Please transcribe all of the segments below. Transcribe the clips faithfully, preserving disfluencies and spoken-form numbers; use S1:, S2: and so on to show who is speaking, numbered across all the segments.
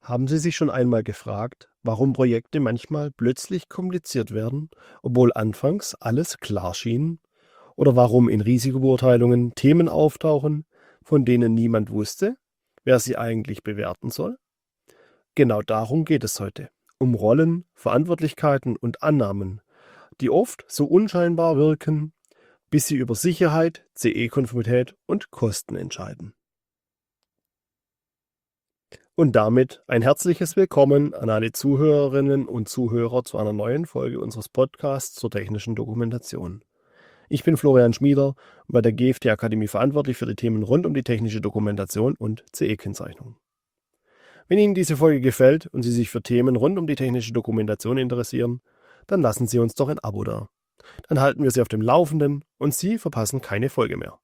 S1: Haben Sie sich schon einmal gefragt, warum Projekte manchmal plötzlich kompliziert werden, obwohl anfangs alles klar schien? Oder warum in Risikobeurteilungen Themen auftauchen, von denen niemand wusste, wer sie eigentlich bewerten soll? Genau darum geht es heute. Um Rollen, Verantwortlichkeiten und Annahmen, die oft so unscheinbar wirken, bis sie über Sicherheit, C E-Konformität und Kosten entscheiden. Und damit ein herzliches Willkommen an alle Zuhörerinnen und Zuhörer zu einer neuen Folge unseres Podcasts zur technischen Dokumentation. Ich bin Florian Schmieder und bei der G F T Akademie verantwortlich für die Themen rund um die technische Dokumentation und C E-Kennzeichnung. Wenn Ihnen diese Folge gefällt und Sie sich für Themen rund um die technische Dokumentation interessieren, dann lassen Sie uns doch ein Abo da. Dann halten wir Sie auf dem Laufenden und Sie verpassen keine Folge mehr.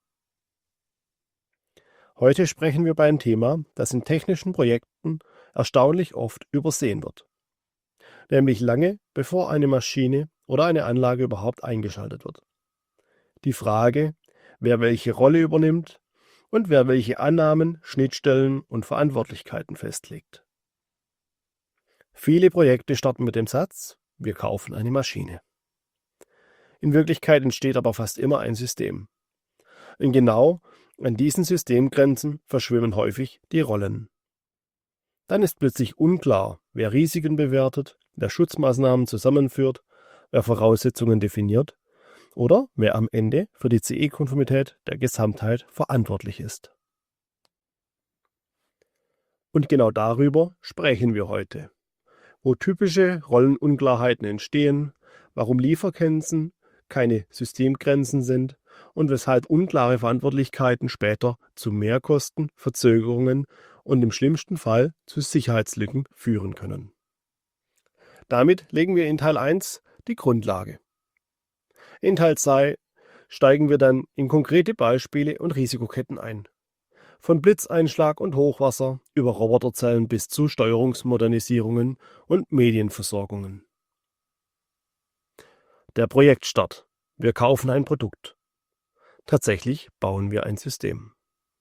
S1: Heute sprechen wir über ein Thema, das in technischen Projekten erstaunlich oft übersehen wird. Nämlich lange bevor eine Maschine oder eine Anlage überhaupt eingeschaltet wird. Die Frage, wer welche Rolle übernimmt und wer welche Annahmen, Schnittstellen und Verantwortlichkeiten festlegt. Viele Projekte starten mit dem Satz, wir kaufen eine Maschine. In Wirklichkeit entsteht aber fast immer ein System. Und genau an diesen Systemgrenzen verschwimmen häufig die Rollen. Dann ist plötzlich unklar, wer Risiken bewertet, wer Schutzmaßnahmen zusammenführt, wer Voraussetzungen definiert oder wer am Ende für die C E-Konformität der Gesamtheit verantwortlich ist. Und genau darüber sprechen wir heute. Wo typische Rollenunklarheiten entstehen, warum Lieferketten keine Systemgrenzen sind und weshalb unklare Verantwortlichkeiten später zu Mehrkosten, Verzögerungen und im schlimmsten Fall zu Sicherheitslücken führen können. Damit legen wir in Teil eins die Grundlage. In Teil zwei steigen wir dann in konkrete Beispiele und Risikoketten ein. Von Blitzeinschlag und Hochwasser über Roboterzellen bis zu Steuerungsmodernisierungen und Medienversorgungen. Der Projektstart. Wir kaufen ein Produkt. Tatsächlich bauen wir ein System.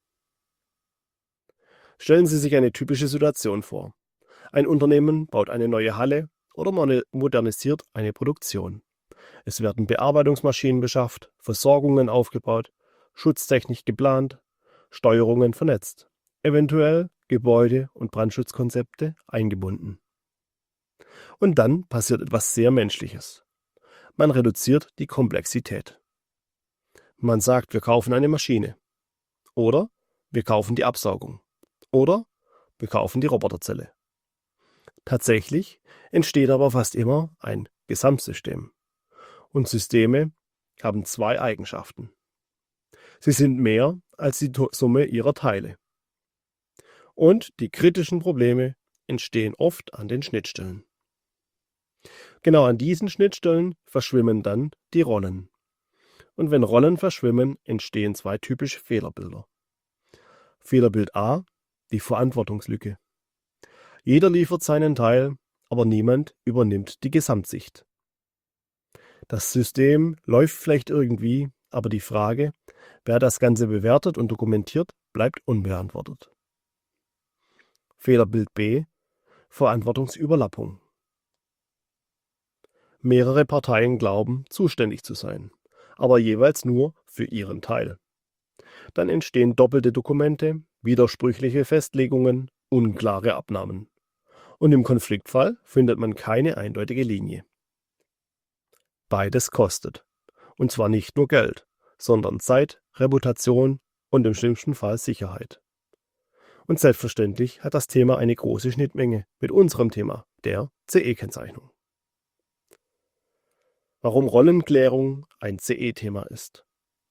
S1: Stellen Sie sich eine typische Situation vor. Ein Unternehmen baut eine neue Halle oder modernisiert eine Produktion. Es werden Bearbeitungsmaschinen beschafft, Versorgungen aufgebaut, Schutztechnik geplant, Steuerungen vernetzt, eventuell Gebäude- und Brandschutzkonzepte eingebunden. Und dann passiert etwas sehr Menschliches. Man reduziert die Komplexität. Man sagt, wir kaufen eine Maschine. Oder wir kaufen die Absaugung. Oder wir kaufen die Roboterzelle. Tatsächlich entsteht aber fast immer ein Gesamtsystem. Und Systeme haben zwei Eigenschaften. Sie sind mehr als die Summe ihrer Teile. Und die kritischen Probleme entstehen oft an den Schnittstellen. Genau an diesen Schnittstellen verschwimmen dann die Rollen. Und wenn Rollen verschwimmen, entstehen zwei typische Fehlerbilder. Fehlerbild A, die Verantwortungslücke. Jeder liefert seinen Teil, aber niemand übernimmt die Gesamtsicht. Das System läuft vielleicht irgendwie, aber die Frage, wer das Ganze bewertet und dokumentiert, bleibt unbeantwortet. Fehlerbild B, Verantwortungsüberlappung. Mehrere Parteien glauben, zuständig zu sein, aber jeweils nur für ihren Teil. Dann entstehen doppelte Dokumente, widersprüchliche Festlegungen, unklare Abnahmen. Und im Konfliktfall findet man keine eindeutige Linie. Beides kostet. Und zwar nicht nur Geld, sondern Zeit, Reputation und im schlimmsten Fall Sicherheit. Und selbstverständlich hat das Thema eine große Schnittmenge mit unserem Thema, der C E-Kennzeichnung. Warum Rollenklärung ein C E-Thema ist.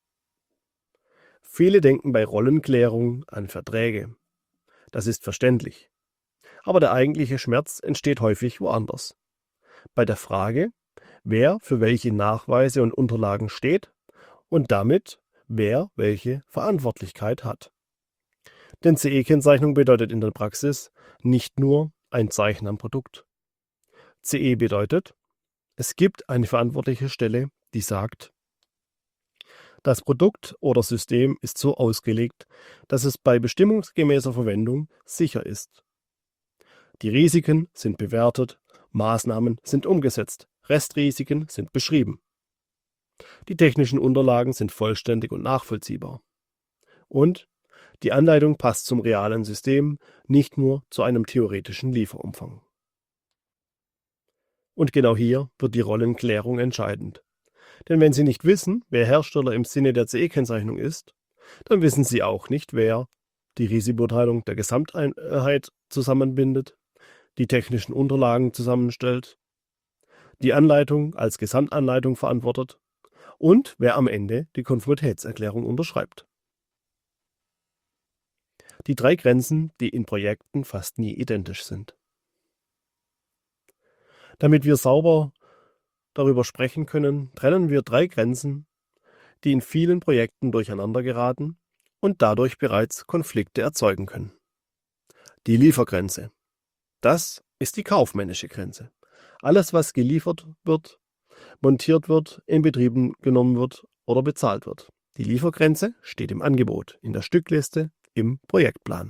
S1: Viele denken bei Rollenklärung an Verträge. Das ist verständlich. Aber der eigentliche Schmerz entsteht häufig woanders. Bei der Frage, wer für welche Nachweise und Unterlagen steht und damit, wer welche Verantwortlichkeit hat. Denn C E-Kennzeichnung bedeutet in der Praxis nicht nur ein Zeichen am Produkt. C E bedeutet, es gibt eine verantwortliche Stelle, die sagt, das Produkt oder System ist so ausgelegt, dass es bei bestimmungsgemäßer Verwendung sicher ist. Die Risiken sind bewertet, Maßnahmen sind umgesetzt, Restrisiken sind beschrieben. Die technischen Unterlagen sind vollständig und nachvollziehbar. Und die Anleitung passt zum realen System, nicht nur zu einem theoretischen Lieferumfang. Und genau hier wird die Rollenklärung entscheidend. Denn wenn Sie nicht wissen, wer Hersteller im Sinne der C E-Kennzeichnung ist, dann wissen Sie auch nicht, wer die Risikobeurteilung der Gesamteinheit zusammenbindet, die technischen Unterlagen zusammenstellt, die Anleitung als Gesamtanleitung verantwortet und wer am Ende die Konformitätserklärung unterschreibt. Die drei Grenzen, die in Projekten fast nie identisch sind. Damit wir sauber darüber sprechen können, trennen wir drei Grenzen, die in vielen Projekten durcheinander geraten und dadurch bereits Konflikte erzeugen können. Die Liefergrenze. Das ist die kaufmännische Grenze. Alles, was geliefert wird, montiert wird, in Betrieb genommen wird oder bezahlt wird. Die Liefergrenze steht im Angebot, in der Stückliste, im Projektplan.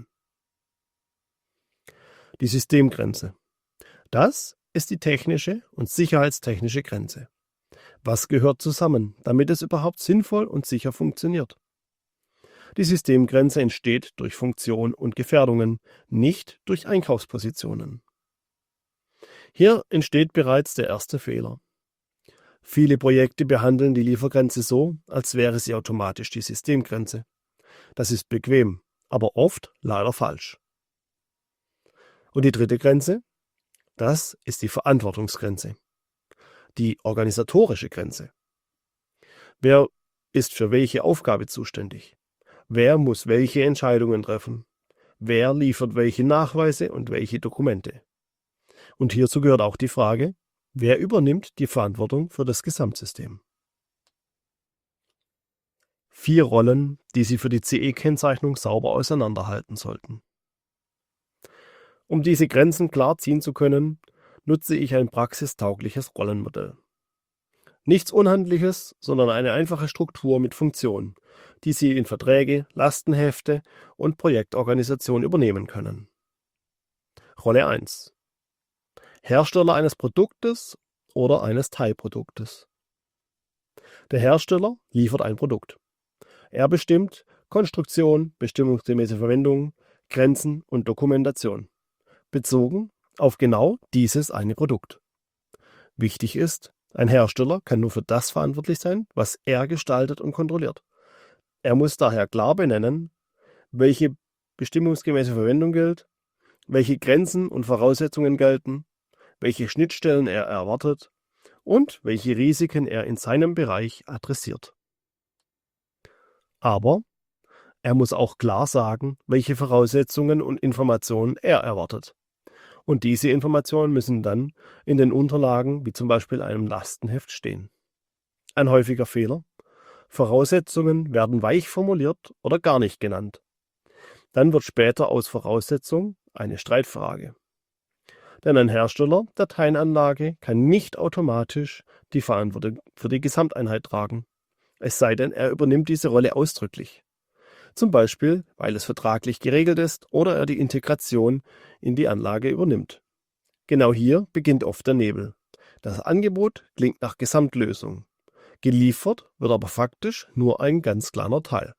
S1: Die Systemgrenze. Das ist die technische und sicherheitstechnische Grenze. Was gehört zusammen, damit es überhaupt sinnvoll und sicher funktioniert? Die Systemgrenze entsteht durch Funktion und Gefährdungen, nicht durch Einkaufspositionen. Hier entsteht bereits der erste Fehler. Viele Projekte behandeln die Liefergrenze so, als wäre sie automatisch die Systemgrenze. Das ist bequem, aber oft leider falsch. Und die dritte Grenze? Das ist die Verantwortungsgrenze. Die organisatorische Grenze. Wer ist für welche Aufgabe zuständig? Wer muss welche Entscheidungen treffen? Wer liefert welche Nachweise und welche Dokumente? Und hierzu gehört auch die Frage, wer übernimmt die Verantwortung für das Gesamtsystem? Vier Rollen, die Sie für die C E-Kennzeichnung sauber auseinanderhalten sollten. Um diese Grenzen klar ziehen zu können, nutze ich ein praxistaugliches Rollenmodell. Nichts Unhandliches, sondern eine einfache Struktur mit Funktion, die Sie in Verträge, Lastenhefte und Projektorganisation übernehmen können. Rolle eins. Hersteller eines Produktes oder eines Teilproduktes. Der Hersteller liefert ein Produkt. Er bestimmt Konstruktion, bestimmungsgemäße Verwendung, Grenzen und Dokumentation, bezogen auf genau dieses eine Produkt. Wichtig ist, ein Hersteller kann nur für das verantwortlich sein, was er gestaltet und kontrolliert. Er muss daher klar benennen, welche bestimmungsgemäße Verwendung gilt, welche Grenzen und Voraussetzungen gelten, welche Schnittstellen er erwartet und welche Risiken er in seinem Bereich adressiert. Aber er muss auch klar sagen, welche Voraussetzungen und Informationen er erwartet. Und diese Informationen müssen dann in den Unterlagen, wie zum Beispiel einem Lastenheft, stehen. Ein häufiger Fehler: Voraussetzungen werden weich formuliert oder gar nicht genannt. Dann wird später aus Voraussetzung eine Streitfrage. Denn ein Hersteller der Teilanlage kann nicht automatisch die Verantwortung für die Gesamteinheit tragen, es sei denn, er übernimmt diese Rolle ausdrücklich. Zum Beispiel, weil es vertraglich geregelt ist oder er die Integration in die Anlage übernimmt. Genau hier beginnt oft der Nebel. Das Angebot klingt nach Gesamtlösung. Geliefert wird aber faktisch nur ein ganz kleiner Teil.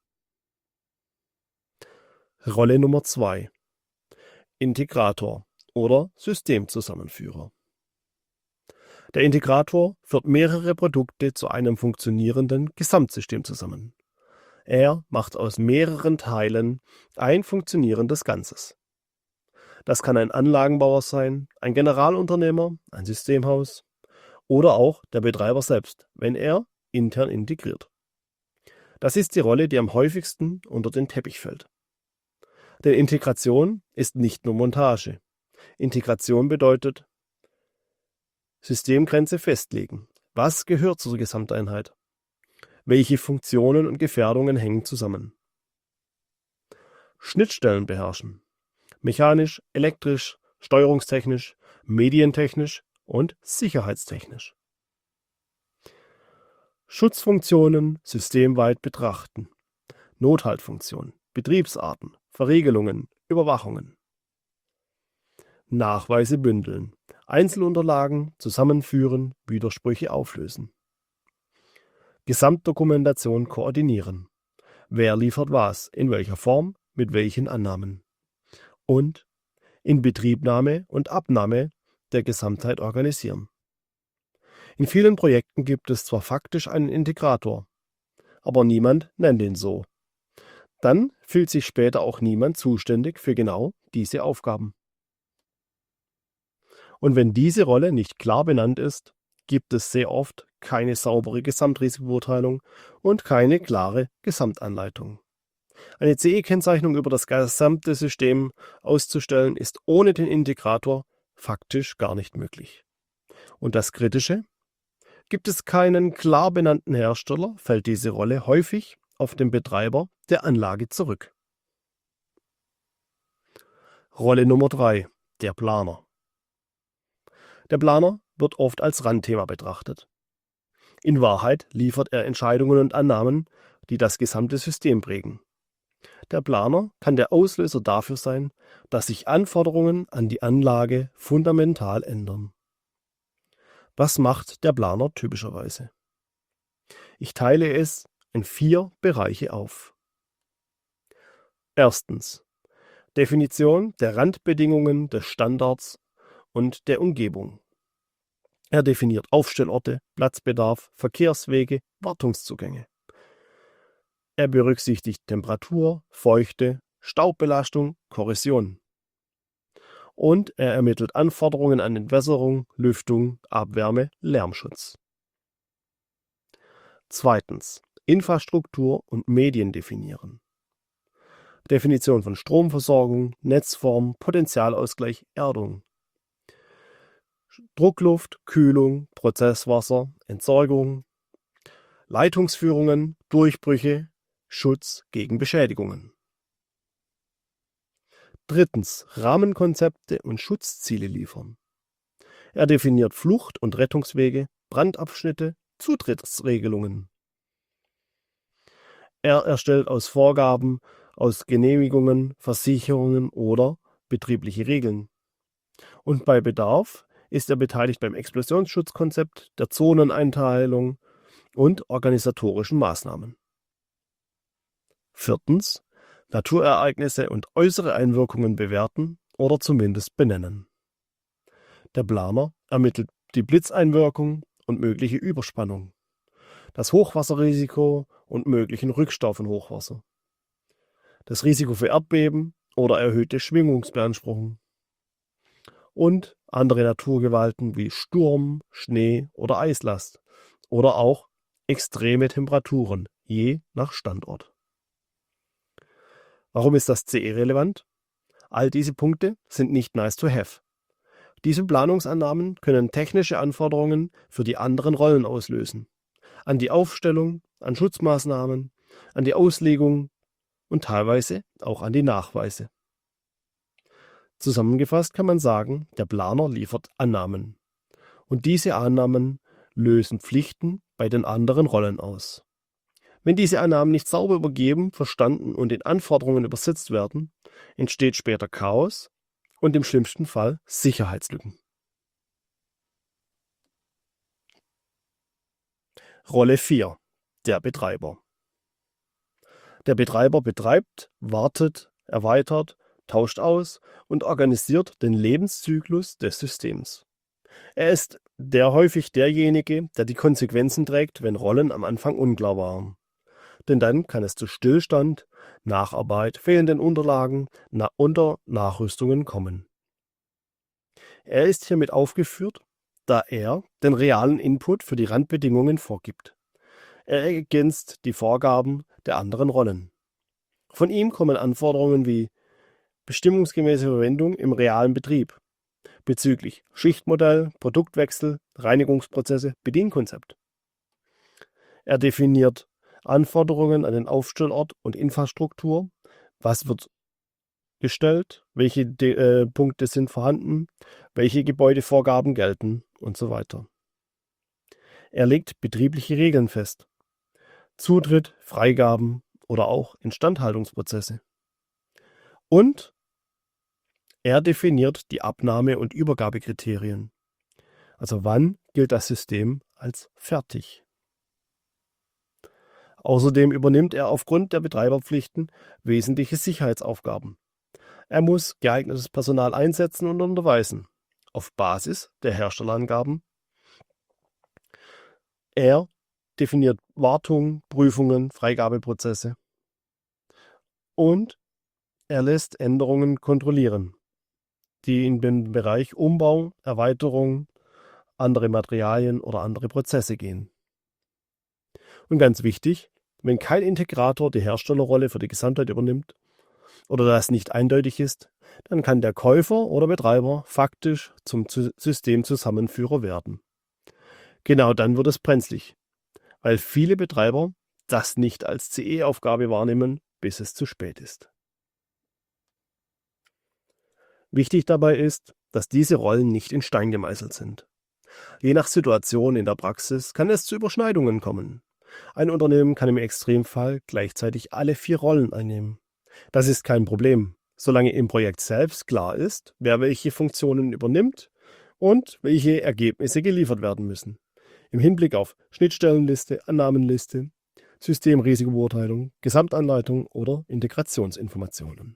S1: Rolle Nummer zwei. Integrator oder Systemzusammenführer. Der Integrator führt mehrere Produkte zu einem funktionierenden Gesamtsystem zusammen. Er macht aus mehreren Teilen ein funktionierendes Ganzes. Das kann ein Anlagenbauer sein, ein Generalunternehmer, ein Systemhaus oder auch der Betreiber selbst, wenn er intern integriert. Das ist die Rolle, die am häufigsten unter den Teppich fällt. Denn Integration ist nicht nur Montage. Integration bedeutet Systemgrenze festlegen. Was gehört zur Gesamteinheit? Welche Funktionen und Gefährdungen hängen zusammen? Schnittstellen beherrschen. Mechanisch, elektrisch, steuerungstechnisch, medientechnisch und sicherheitstechnisch. Schutzfunktionen systemweit betrachten. Nothaltfunktionen, Betriebsarten, Verriegelungen, Überwachungen. Nachweise bündeln, Einzelunterlagen zusammenführen, Widersprüche auflösen. Gesamtdokumentation koordinieren. Wer liefert was, in welcher Form, mit welchen Annahmen. Und Inbetriebnahme und Abnahme der Gesamtheit organisieren. In vielen Projekten gibt es zwar faktisch einen Integrator, aber niemand nennt ihn so. Dann fühlt sich später auch niemand zuständig für genau diese Aufgaben. Und wenn diese Rolle nicht klar benannt ist, gibt es sehr oft keine saubere Gesamtrisikobeurteilung und keine klare Gesamtanleitung. Eine C E-Kennzeichnung über das gesamte System auszustellen, ist ohne den Integrator faktisch gar nicht möglich. Und das Kritische: Gibt es keinen klar benannten Hersteller, fällt diese Rolle häufig auf den Betreiber der Anlage zurück. Rolle Nummer drei: Der Planer. Der Planer wird oft als Randthema betrachtet. In Wahrheit liefert er Entscheidungen und Annahmen, die das gesamte System prägen. Der Planer kann der Auslöser dafür sein, dass sich Anforderungen an die Anlage fundamental ändern. Was macht der Planer typischerweise? Ich teile es in vier Bereiche auf. Erstens: Definition der Randbedingungen des Standards und der Umgebung. Er definiert Aufstellorte, Platzbedarf, Verkehrswege, Wartungszugänge. Er berücksichtigt Temperatur, Feuchte, Staubbelastung, Korrosion. Und er ermittelt Anforderungen an Entwässerung, Lüftung, Abwärme, Lärmschutz. Zweitens: Infrastruktur und Medien definieren. Definition von Stromversorgung, Netzform, Potentialausgleich, Erdung. Druckluft, Kühlung, Prozesswasser, Entsorgung, Leitungsführungen, Durchbrüche, Schutz gegen Beschädigungen. Drittens: Rahmenkonzepte und Schutzziele liefern. Er definiert Flucht- und Rettungswege, Brandabschnitte, Zutrittsregelungen. Er erstellt aus Vorgaben, aus Genehmigungen, Versicherungen oder betriebliche Regeln. Und bei Bedarf ist er beteiligt beim Explosionsschutzkonzept, der Zoneneinteilung und organisatorischen Maßnahmen. Viertens: Naturereignisse und äußere Einwirkungen bewerten oder zumindest benennen. Der Planer ermittelt die Blitzeinwirkung und mögliche Überspannung, das Hochwasserrisiko und möglichen Rückstau von Hochwasser, das Risiko für Erdbeben oder erhöhte Schwingungsbeanspruchung und andere Naturgewalten wie Sturm, Schnee oder Eislast oder auch extreme Temperaturen, je nach Standort. Warum ist das C E relevant? All diese Punkte sind nicht nice to have. Diese Planungsannahmen können technische Anforderungen für die anderen Rollen auslösen. An die Aufstellung, an Schutzmaßnahmen, an die Auslegung und teilweise auch an die Nachweise. Zusammengefasst kann man sagen, der Planer liefert Annahmen. Und diese Annahmen lösen Pflichten bei den anderen Rollen aus. Wenn diese Annahmen nicht sauber übergeben, verstanden und in Anforderungen übersetzt werden, entsteht später Chaos und im schlimmsten Fall Sicherheitslücken. Rolle vier: Der Betreiber. Der Betreiber betreibt, wartet, erweitert, tauscht aus und organisiert den Lebenszyklus des Systems. Er ist der häufig derjenige, der die Konsequenzen trägt, wenn Rollen am Anfang unklar waren. Denn dann kann es zu Stillstand, Nacharbeit, fehlenden Unterlagen na oder Nachrüstungen kommen. Er ist hiermit aufgeführt, da er den realen Input für die Randbedingungen vorgibt. Er ergänzt die Vorgaben der anderen Rollen. Von ihm kommen Anforderungen wie bestimmungsgemäße Verwendung im realen Betrieb, bezüglich Schichtmodell, Produktwechsel, Reinigungsprozesse, Bedienkonzept. Er definiert Anforderungen an den Aufstellort und Infrastruktur, was wird gestellt, welche De äh, Punkte sind vorhanden, welche Gebäudevorgaben gelten und so weiter. Er legt betriebliche Regeln fest, Zutritt, Freigaben oder auch Instandhaltungsprozesse. Und Er definiert die Abnahme- und Übergabekriterien. Also wann gilt das System als fertig? Außerdem übernimmt er aufgrund der Betreiberpflichten wesentliche Sicherheitsaufgaben. Er muss geeignetes Personal einsetzen und unterweisen, auf Basis der Herstellerangaben. Er definiert Wartung, Prüfungen, Freigabeprozesse und er lässt Änderungen kontrollieren, die in den Bereich Umbau, Erweiterung, andere Materialien oder andere Prozesse gehen. Und ganz wichtig, wenn kein Integrator die Herstellerrolle für die Gesamtheit übernimmt oder das nicht eindeutig ist, dann kann der Käufer oder Betreiber faktisch zum Systemzusammenführer werden. Genau dann wird es brenzlig, weil viele Betreiber das nicht als C E-Aufgabe wahrnehmen, bis es zu spät ist. Wichtig dabei ist, dass diese Rollen nicht in Stein gemeißelt sind. Je nach Situation in der Praxis kann es zu Überschneidungen kommen. Ein Unternehmen kann im Extremfall gleichzeitig alle vier Rollen einnehmen. Das ist kein Problem, solange im Projekt selbst klar ist, wer welche Funktionen übernimmt und welche Ergebnisse geliefert werden müssen. Im Hinblick auf Schnittstellenliste, Annahmenliste, Systemrisikobeurteilung, Gesamtanleitung oder Integrationsinformationen.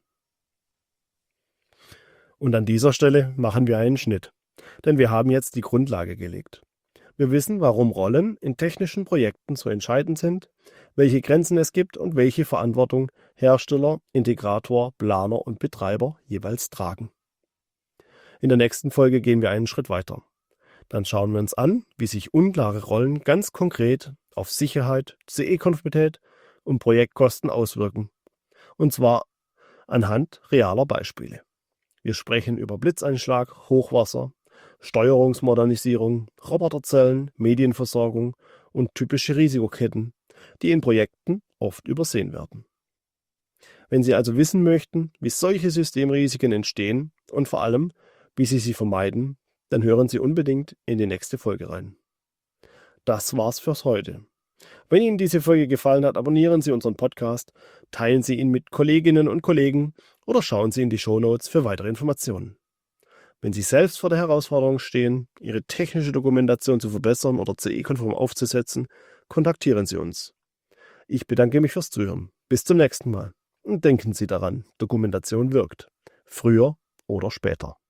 S1: Und an dieser Stelle machen wir einen Schnitt, denn wir haben jetzt die Grundlage gelegt. Wir wissen, warum Rollen in technischen Projekten so entscheidend sind, welche Grenzen es gibt und welche Verantwortung Hersteller, Integrator, Planer und Betreiber jeweils tragen. In der nächsten Folge gehen wir einen Schritt weiter. Dann schauen wir uns an, wie sich unklare Rollen ganz konkret auf Sicherheit, C E-Konformität und Projektkosten auswirken. Und zwar anhand realer Beispiele. Wir sprechen über Blitzeinschlag, Hochwasser, Steuerungsmodernisierung, Roboterzellen, Medienversorgung und typische Risikoketten, die in Projekten oft übersehen werden. Wenn Sie also wissen möchten, wie solche Systemrisiken entstehen und vor allem, wie Sie sie vermeiden, dann hören Sie unbedingt in die nächste Folge rein. Das war's fürs heute. Wenn Ihnen diese Folge gefallen hat, abonnieren Sie unseren Podcast, teilen Sie ihn mit Kolleginnen und Kollegen oder schauen Sie in die Shownotes für weitere Informationen. Wenn Sie selbst vor der Herausforderung stehen, Ihre technische Dokumentation zu verbessern oder C E-konform aufzusetzen, kontaktieren Sie uns. Ich bedanke mich fürs Zuhören. Bis zum nächsten Mal. Und denken Sie daran, Dokumentation wirkt. Früher oder später.